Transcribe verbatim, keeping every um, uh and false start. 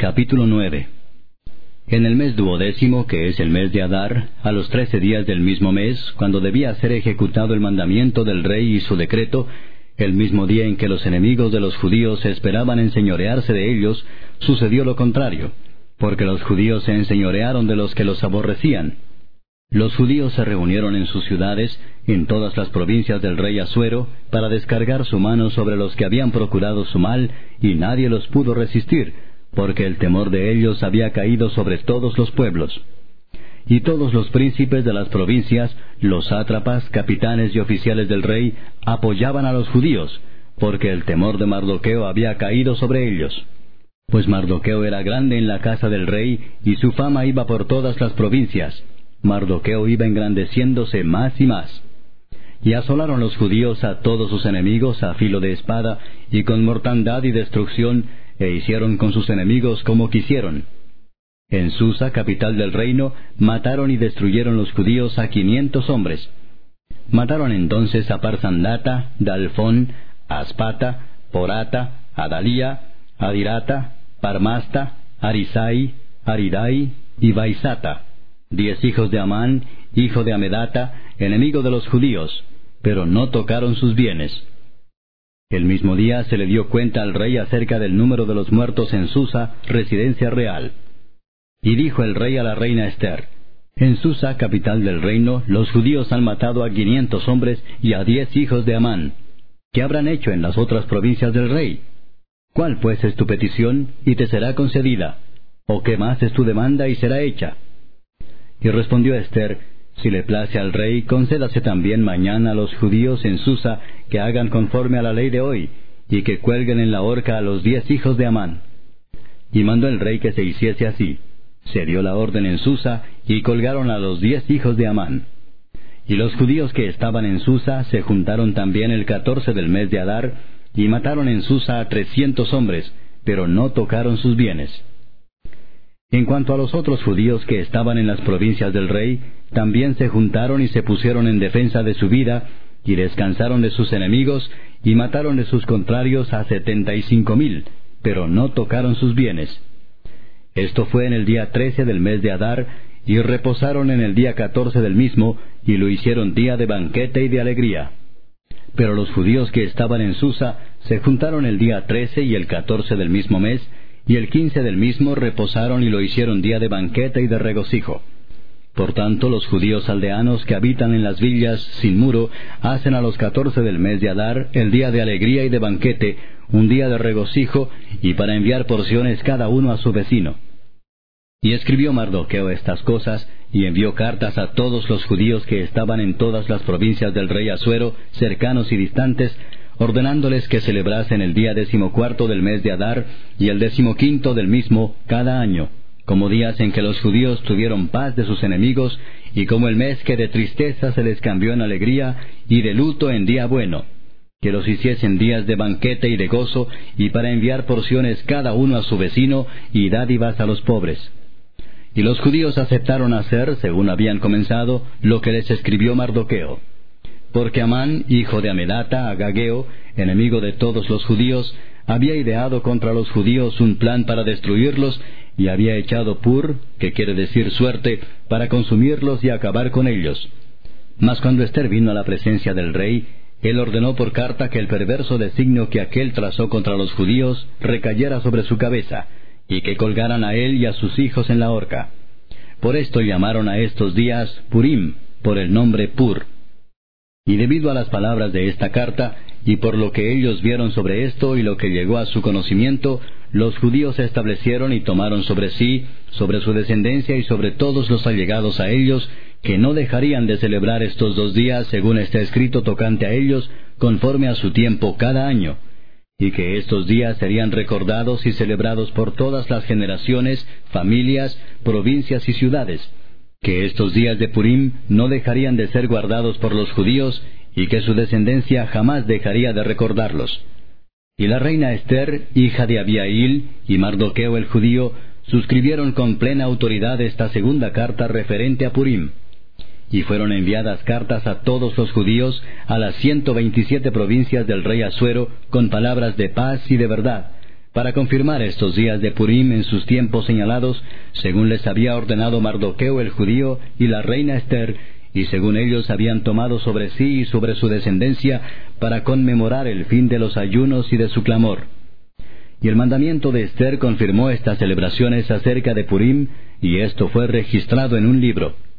Capítulo nueve. En el mes duodécimo, que es el mes de Adar, a los trece días del mismo mes, cuando debía ser ejecutado el mandamiento del rey y su decreto, el mismo día en que los enemigos de los judíos esperaban enseñorearse de ellos, sucedió lo contrario, porque los judíos se enseñorearon de los que los aborrecían. Los judíos se reunieron en sus ciudades, en todas las provincias del rey Asuero, para descargar su mano sobre los que habían procurado su mal, y nadie los pudo resistir, porque el temor de ellos había caído sobre todos los pueblos. Y todos los príncipes de las provincias, los sátrapas, capitanes y oficiales del rey, apoyaban a los judíos, porque el temor de Mardoqueo había caído sobre ellos. Pues Mardoqueo era grande en la casa del rey, y su fama iba por todas las provincias. Mardoqueo iba engrandeciéndose más y más. Y asolaron los judíos a todos sus enemigos a filo de espada, y con mortandad y destrucción, e hicieron con sus enemigos como quisieron. En Susa, capital del reino, mataron y destruyeron los judíos a quinientos hombres. Mataron entonces a Parsandata, Dalfón, Aspata, Porata, Adalía, Adirata, Parmasta, Arisai, Aridai y Baisata, diez hijos de Amán, hijo de Amedata, enemigo de los judíos, pero no tocaron sus bienes. El mismo día se le dio cuenta al rey acerca del número de los muertos en Susa, residencia real. Y dijo el rey a la reina Ester: En Susa, capital del reino, los judíos han matado a quinientos hombres y a diez hijos de Amán. ¿Qué habrán hecho en las otras provincias del rey? ¿Cuál pues es tu petición, y te será concedida? ¿O qué más es tu demanda, y será hecha? Y respondió Ester: Si le place al rey, concédase también mañana a los judíos en Susa que hagan conforme a la ley de hoy, y que cuelguen en la horca a los diez hijos de Amán. Y mandó el rey que se hiciese así. Se dio la orden en Susa, y colgaron a los diez hijos de Amán. Y los judíos que estaban en Susa se juntaron también el catorce del mes de Adar, y mataron en Susa a trescientos hombres, pero no tocaron sus bienes. En cuanto a los otros judíos que estaban en las provincias del rey, también se juntaron y se pusieron en defensa de su vida, y descansaron de sus enemigos, y mataron de sus contrarios a setenta y cinco mil, pero no tocaron sus bienes. Esto fue en el día trece del mes de Adar, y reposaron en el día catorce del mismo, y lo hicieron día de banquete y de alegría. Pero los judíos que estaban en Susa se juntaron el día trece y el catorce del mismo mes, y el quince del mismo reposaron y lo hicieron día de banquete y de regocijo. Por tanto, los judíos aldeanos que habitan en las villas sin muro hacen a los catorce del mes de Adar el día de alegría y de banquete, un día de regocijo, y para enviar porciones cada uno a su vecino. Y escribió Mardoqueo estas cosas, y envió cartas a todos los judíos que estaban en todas las provincias del rey Asuero, cercanos y distantes, ordenándoles que celebrasen el día decimocuarto del mes de Adar y el decimoquinto del mismo cada año, como días en que los judíos tuvieron paz de sus enemigos, y como el mes que de tristeza se les cambió en alegría, y de luto en día bueno, que los hiciesen días de banquete y de gozo, y para enviar porciones cada uno a su vecino, y dádivas a los pobres. Y los judíos aceptaron hacer, según habían comenzado, lo que les escribió Mardoqueo. Porque Amán, hijo de Amedata, agageo, enemigo de todos los judíos, había ideado contra los judíos un plan para destruirlos, y había echado pur, que quiere decir suerte, para consumirlos y acabar con ellos. Mas cuando Ester vino a la presencia del rey, él ordenó por carta que el perverso designio que aquél trazó contra los judíos recayera sobre su cabeza, y que colgaran a él y a sus hijos en la horca. Por esto llamaron a estos días Purim, por el nombre Pur. Y debido a las palabras de esta carta, y por lo que ellos vieron sobre esto y lo que llegó a su conocimiento, los judíos se establecieron y tomaron sobre sí, sobre su descendencia y sobre todos los allegados a ellos, que no dejarían de celebrar estos dos días según está escrito tocante a ellos, conforme a su tiempo cada año, y que estos días serían recordados y celebrados por todas las generaciones, familias, provincias y ciudades, que estos días de Purim no dejarían de ser guardados por los judíos, y que su descendencia jamás dejaría de recordarlos. Y la reina Ester, hija de Abihail, y Mardoqueo el judío, suscribieron con plena autoridad esta segunda carta referente a Purim. Y fueron enviadas cartas a todos los judíos, a las ciento veintisiete provincias del rey Asuero, con palabras de paz y de verdad, para confirmar estos días de Purim en sus tiempos señalados, según les había ordenado Mardoqueo el judío y la reina Esther, y según ellos habían tomado sobre sí y sobre su descendencia, para conmemorar el fin de los ayunos y de su clamor. Y el mandamiento de Esther confirmó estas celebraciones acerca de Purim, y esto fue registrado en un libro.